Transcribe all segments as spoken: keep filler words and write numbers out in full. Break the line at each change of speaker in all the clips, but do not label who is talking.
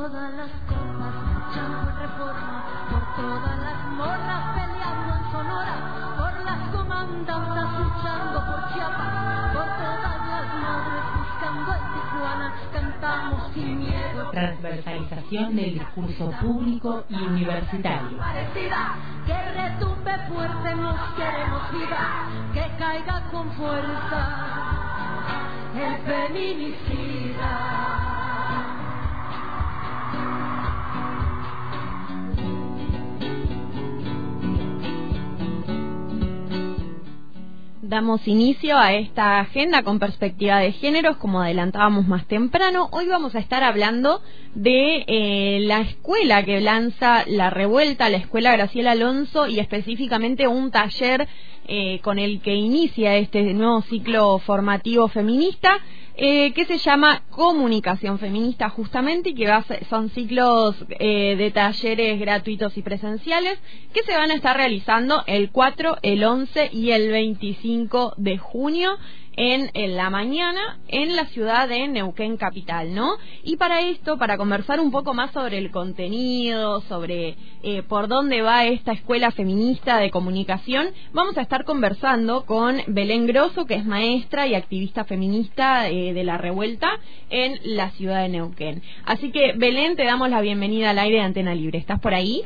todas las cosas, luchando en reforma, por todas las morras peleando en Sonora, por las comandantas luchando por Chiapas, por todas las madres buscando en Tijuana, cantamos sin miedo.
Transversalización del discurso público y universitario.
Parecida, que retumbe fuerte, nos queremos viva, que caiga con fuerza el feminicida.
Damos inicio a esta agenda con perspectiva de géneros, como adelantábamos más temprano. Hoy vamos a estar hablando de eh, la escuela que lanza La Revuelta, la Escuela Graciela Alonso, y específicamente un taller eh, con el que inicia este nuevo ciclo formativo feminista, eh, que se llama Comunicación Feminista justamente, y que va a ser, son ciclos eh, de talleres gratuitos y presenciales que se van a estar realizando el cuatro, el once y el veinticinco de junio en, en la mañana en la ciudad de Neuquén capital, ¿no? Y para esto, para conversar un poco más sobre el contenido, sobre eh, por dónde va esta escuela feminista de comunicación, vamos a estar conversando con Belén Grosso, que es maestra y activista feminista eh, de La Revuelta en la ciudad de Neuquén. Así que, Belén, te damos la bienvenida al aire de Antena Libre. ¿Estás por ahí?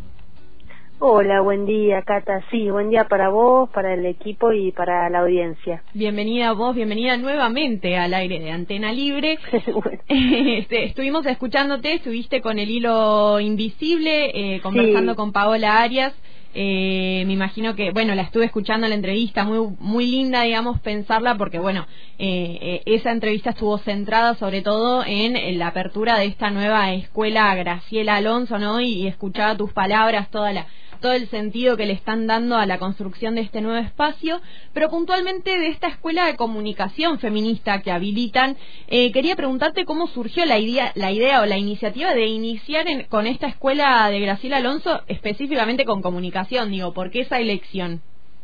Hola, buen día, Cata. Sí, buen día para vos, para el equipo y para la audiencia.
Bienvenida a vos, bienvenida nuevamente al aire de Antena Libre. Bueno. este, estuvimos escuchándote, estuviste con El Hilo Invisible, eh, conversando sí. con Paola Arias. Eh, me imagino que, bueno, la estuve escuchando en la entrevista, muy muy linda, digamos, pensarla, porque, bueno, eh, eh, esa entrevista estuvo centrada sobre todo en, en la apertura de esta nueva escuela Graciela Alonso, ¿no? Y, y escuchaba tus palabras, toda la todo el sentido que le están dando a la construcción de este nuevo espacio, pero puntualmente de esta escuela de comunicación feminista que habilitan, eh, quería preguntarte cómo surgió la idea, la idea o la iniciativa de iniciar en, con esta escuela de Graciela Alonso, específicamente con comunicación, digo, ¿por qué esa elección?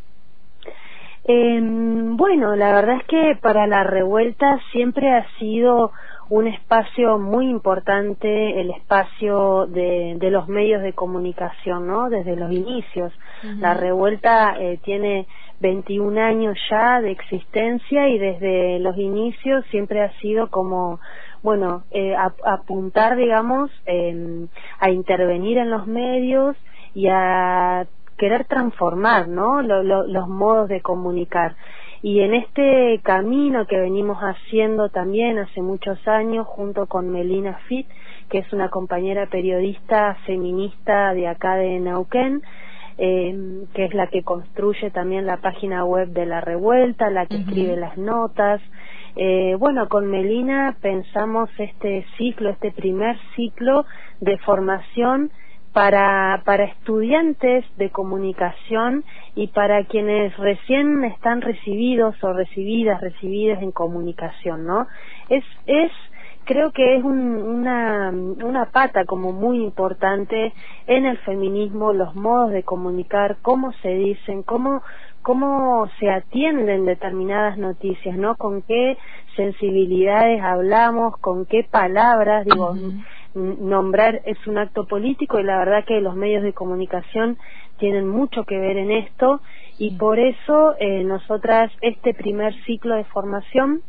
Eh, bueno, la verdad es que para La Revuelta siempre ha sido un espacio muy importante, el espacio de, de los medios de comunicación, ¿no? Desde los inicios. Uh-huh. La Revuelta eh, tiene veintiún años ya de existencia y desde los inicios siempre ha sido como, bueno, eh, a, apuntar, digamos, eh, a intervenir en los medios y a querer transformar, ¿no? Lo, lo, los modos de comunicar. Y en este camino que venimos haciendo también hace muchos años junto con Melina Fit, que es una compañera periodista feminista de acá de Neuquén, eh, que es la que construye también la página web de La Revuelta, la que uh-huh. escribe las notas. Eh, bueno, con Melina pensamos este ciclo, este primer ciclo de formación para para estudiantes de comunicación y para quienes recién están recibidos o recibidas, recibidas en comunicación, ¿no? Es es creo que es un, una una pata como muy importante en el feminismo, los modos de comunicar, cómo se dicen, cómo cómo se atienden determinadas noticias, ¿no? Con qué sensibilidades hablamos, con qué palabras, digo, uh-huh. nombrar es un acto político y la verdad que los medios de comunicación tienen mucho que ver en esto y por eso eh, nosotras este primer ciclo de formación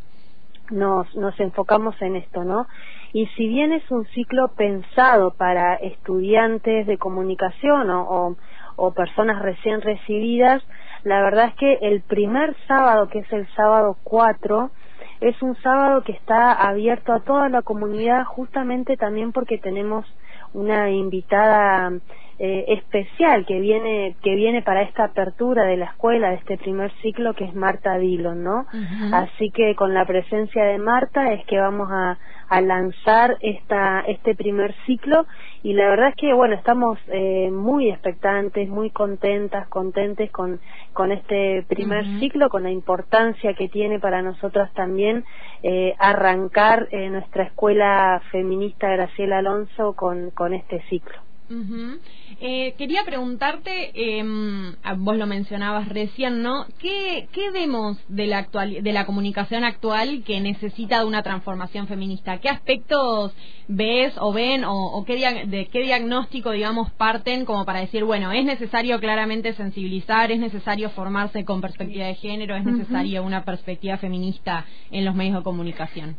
nos, nos enfocamos en esto, ¿no? Y si bien es un ciclo pensado para estudiantes de comunicación o, o, o personas recién recibidas, la verdad es que el primer sábado, que es el sábado cuatro, es un sábado que está abierto a toda la comunidad, justamente también porque tenemos una invitada eh, especial que viene que viene para esta apertura de la escuela, de este primer ciclo, que es Marta Dillon, ¿no? Uh-huh. Así que con la presencia de Marta es que vamos a, a lanzar esta este primer ciclo y la verdad es que, bueno, estamos eh, muy expectantes, muy contentas, contentes con, con este primer uh-huh. ciclo, con la importancia que tiene para nosotras también eh, arrancar eh, nuestra escuela feminista Graciela Alonso con, con este ciclo.
Uh-huh. Eh, quería preguntarte, eh, vos lo mencionabas recién, ¿no? ¿Qué, qué vemos de la actual, de la comunicación actual que necesita de una transformación feminista? ¿Qué aspectos ves o ven o, o qué dia- de qué diagnóstico, digamos, parten como para decir, bueno, es necesario claramente sensibilizar, es necesario formarse con perspectiva de género, es necesaria uh-huh. una perspectiva feminista en los medios de comunicación?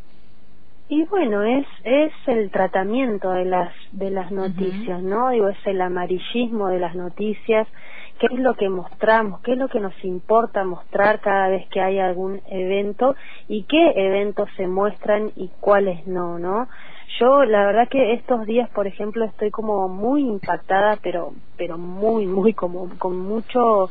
Y bueno, es es el tratamiento de las de las noticias, uh-huh. ¿no? Digo, es el amarillismo de las noticias, qué es lo que mostramos, qué es lo que nos importa mostrar cada vez que hay algún evento y qué eventos se muestran y cuáles no, ¿no? Yo la verdad que estos días, por ejemplo, estoy como muy impactada, pero pero muy muy como con mucho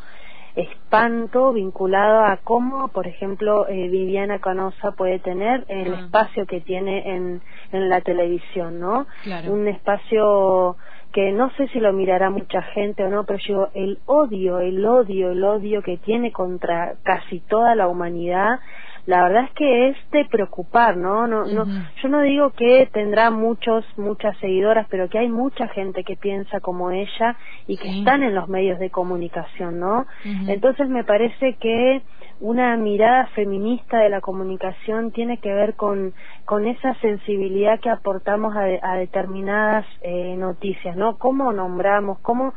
espanto vinculado a cómo, por ejemplo, eh, Viviana Canosa puede tener el ah. espacio que tiene en, en la televisión, ¿no?
Claro.
Un espacio que no sé si lo mirará mucha gente o no, pero yo el odio, el odio, el odio que tiene contra casi toda la humanidad, la verdad es que es de preocupar, ¿no? No, uh-huh. no, yo no digo que tendrá muchos, muchas seguidoras, pero que hay mucha gente que piensa como ella y que sí. están en los medios de comunicación, ¿no? Uh-huh. Entonces me parece que una mirada feminista de la comunicación tiene que ver con con esa sensibilidad que aportamos a, de, a determinadas eh, noticias, ¿no? Cómo nombramos, cómo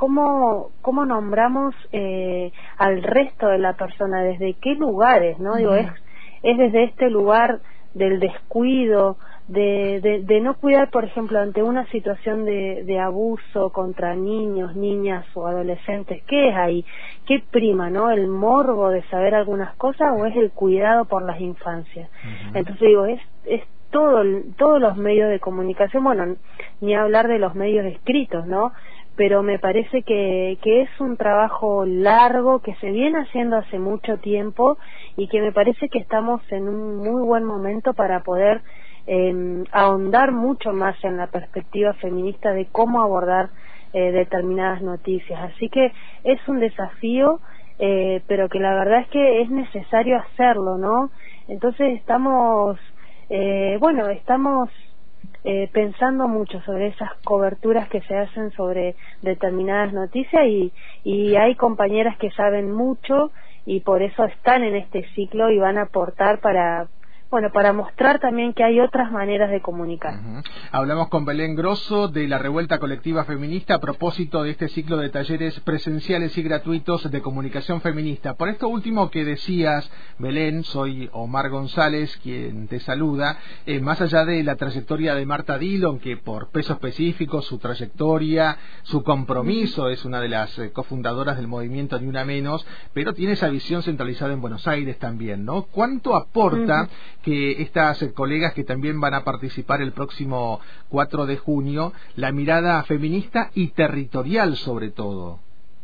cómo cómo nombramos eh, al resto de la persona, desde qué lugares, ¿no? Uh-huh. Digo, es es desde este lugar del descuido, de, de, de no cuidar, por ejemplo, ante una situación de, de abuso contra niños, niñas o adolescentes. ¿Qué es ahí? ¿Qué prima, no? ¿El morbo de saber algunas cosas o es el cuidado por las infancias? Uh-huh. Entonces digo, es es todo todos los medios de comunicación, bueno, ni hablar de los medios escritos, ¿no? Pero me parece que, que es un trabajo largo que se viene haciendo hace mucho tiempo y que me parece que estamos en un muy buen momento para poder eh, ahondar mucho más en la perspectiva feminista de cómo abordar eh, determinadas noticias. Así que es un desafío, eh, pero que la verdad es que es necesario hacerlo, ¿no? Entonces estamos, eh, bueno, estamos... Eh, pensando mucho sobre esas coberturas que se hacen sobre determinadas noticias y, y hay compañeras que saben mucho y por eso están en este ciclo y van a aportar para, bueno, para mostrar también que hay otras maneras de comunicar.
Uh-huh. Hablamos con Belén Grosso de la Revuelta Colectiva Feminista a propósito de este ciclo de talleres presenciales y gratuitos de comunicación feminista. Por esto último que decías, Belén, soy Omar González quien te saluda. Eh, más allá de la trayectoria de Marta Dillon, que por peso específico, su trayectoria, su compromiso, uh-huh. es una de las eh, cofundadoras del movimiento Ni Una Menos, pero tiene esa visión centralizada en Buenos Aires también, ¿no? ¿Cuánto aporta uh-huh. que estas eh, colegas que también van a participar el próximo cuatro de junio, la mirada feminista y territorial sobre todo?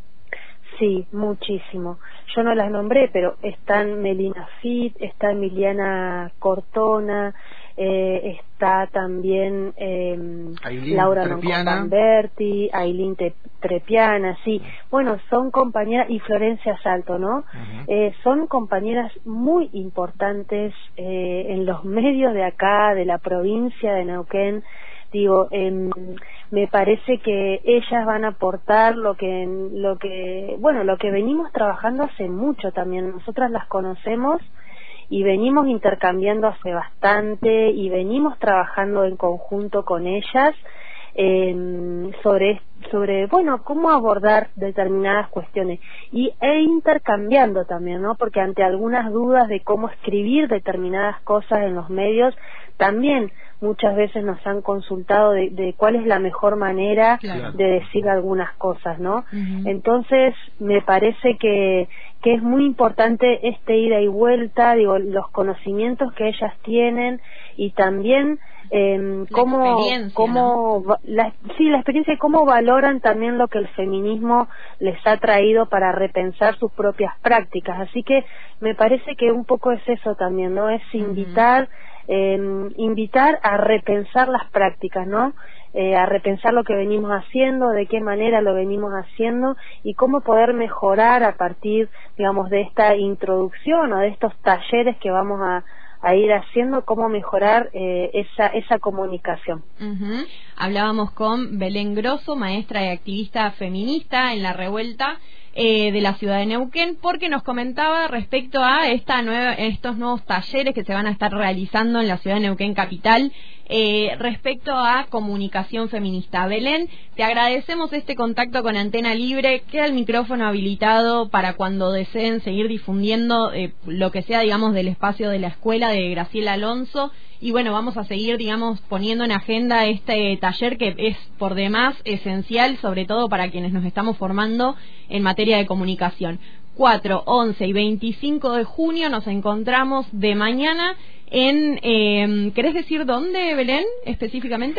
Sí, muchísimo. Yo no las nombré, pero están Melina Fit, está Emiliana Cortona, eh, está también eh, Laura Lamberti, Ailín Trepiana, sí. Bueno, son compañeras, y Florencia Salto, ¿no? Uh-huh. Eh, son compañeras muy importantes eh, en los medios de acá, de la provincia de Neuquén. Digo, eh, me parece que ellas van a aportar lo que, lo que, bueno, lo que venimos trabajando hace mucho también. Nosotras las conocemos y venimos intercambiando hace bastante y venimos trabajando en conjunto con ellas eh, sobre, sobre, bueno, cómo abordar determinadas cuestiones y e intercambiando también, ¿no? Porque ante algunas dudas de cómo escribir determinadas cosas en los medios, también muchas veces nos han consultado de, de cuál es la mejor manera claro. de decir algunas cosas, ¿no? Uh-huh. Entonces, me parece que, que es muy importante este ida y vuelta, digo, los conocimientos que ellas tienen y también eh, cómo, cómo ¿no? la, sí, la experiencia y cómo valoran también lo que el feminismo les ha traído para repensar sus propias prácticas. Así que me parece que un poco es eso también, ¿no? Es invitar uh-huh. Eh, invitar a repensar las prácticas, ¿no? Eh, a repensar lo que venimos haciendo, de qué manera lo venimos haciendo y cómo poder mejorar a partir, digamos, de esta introducción o de estos talleres que vamos a, a ir haciendo, cómo mejorar eh, esa, esa comunicación.
Uh-huh. Hablábamos con Belén Grosso, maestra y activista feminista en la revuelta Eh, de la ciudad de Neuquén, porque nos comentaba respecto a esta nueva, estos nuevos talleres que se van a estar realizando en la ciudad de Neuquén capital, eh, respecto a comunicación feminista. Belén, te agradecemos este contacto con Antena Libre. Queda el micrófono habilitado para cuando deseen seguir difundiendo eh, lo que sea, digamos, del espacio de la escuela de Graciela Alonso. Y bueno, vamos a seguir, digamos, poniendo en agenda este taller que es por demás esencial, sobre todo para quienes nos estamos formando en materia de comunicación. cuatro, once y veinticinco de junio nos encontramos de mañana en... Eh, ¿querés decir dónde, Belén, específicamente?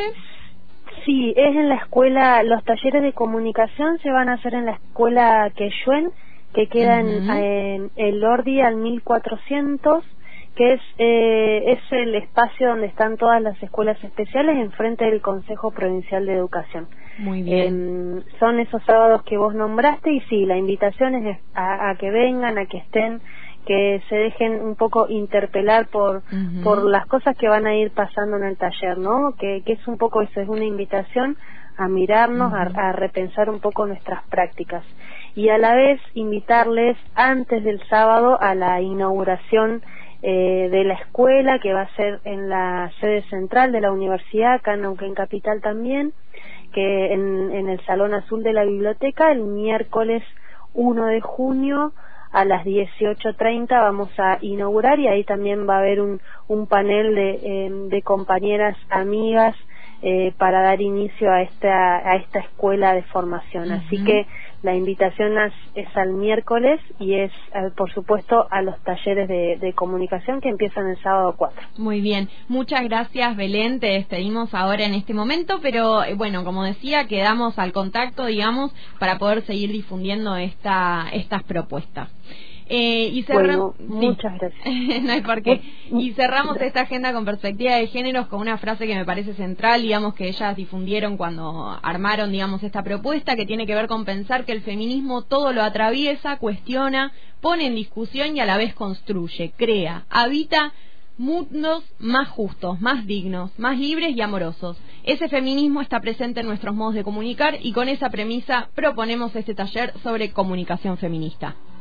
Sí, es en la escuela, los talleres de comunicación se van a hacer en la escuela Queyuen, que queda uh-huh. en, en el Ordi al mil cuatrocientos, que es eh, es el espacio donde están todas las escuelas especiales enfrente del Consejo Provincial de Educación.
Muy bien.
Eh, son esos sábados que vos nombraste y sí, la invitación es a, a que vengan, a que estén, que se dejen un poco interpelar por uh-huh. por las cosas que van a ir pasando en el taller, ¿no? Que, que es un poco eso, es una invitación a mirarnos, uh-huh. a, a repensar un poco nuestras prácticas y a la vez invitarles antes del sábado a la inauguración Eh, de la escuela, que va a ser en la sede central de la universidad, acá en Neuquén Capital también, que en, en el Salón Azul de la biblioteca, el miércoles uno de junio a las dieciocho treinta vamos a inaugurar, y ahí también va a haber un, un panel de, eh, de compañeras, amigas, eh, para dar inicio a esta, a esta escuela de formación. Uh-huh. Así que la invitación es, es al miércoles y es, eh, por supuesto, a los talleres de, de comunicación que empiezan el sábado cuatro.
Muy bien, muchas gracias, Belén, te despedimos ahora en este momento, pero eh, bueno, como decía, quedamos al contacto, digamos, para poder seguir difundiendo esta, estas propuestas. Eh, y cerramos.
Bueno, muchas sí. gracias.
No hay por qué. Y cerramos esta agenda con perspectiva de géneros con una frase que me parece central, digamos, que ellas difundieron cuando armaron, digamos, esta propuesta, que tiene que ver con pensar que el feminismo todo lo atraviesa, cuestiona, pone en discusión y a la vez construye, crea, habita mundos más justos, más dignos, más libres y amorosos. Ese feminismo está presente en nuestros modos de comunicar, y con esa premisa proponemos este taller sobre comunicación feminista.